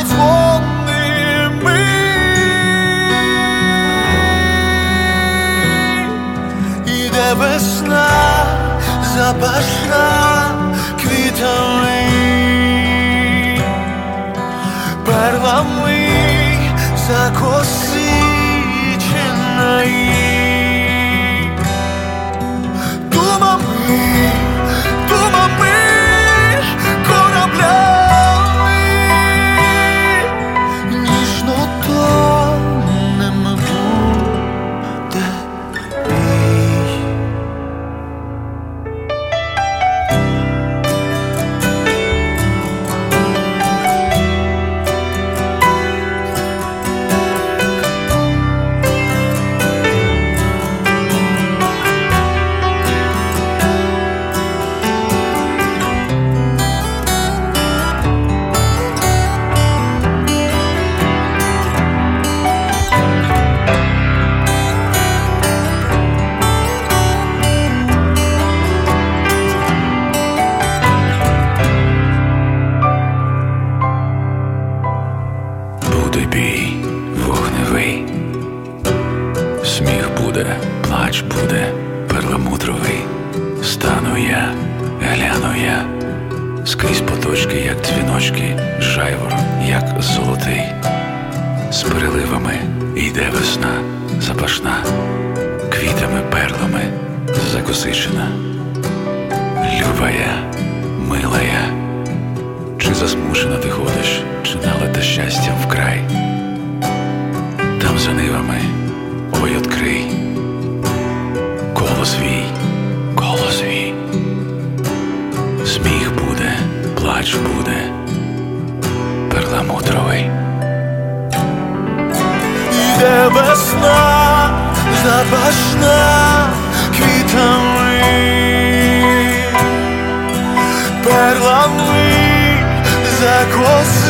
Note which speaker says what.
Speaker 1: дзвоними. Іде весна, запашна квітами, перлами закосиченої. Думами, кораблями, ніжно тонем буде бій.
Speaker 2: Буде бій вогневий, сміх буде, плач буде перламутровий. Стану я, гляну я, скрізь поточки, як дзвіночки, жайвор, як золотий. З переливами йде весна, запашна, квітами, перлами закосичена. Любая, милая, чи засмучена ти ходиш, чи налита щастям вкрай? Там за нивами, ой, открий колос свій, сміх буде, плач буде перламутровий.
Speaker 1: Іде весна, запашна квітами, перлами закосиченої.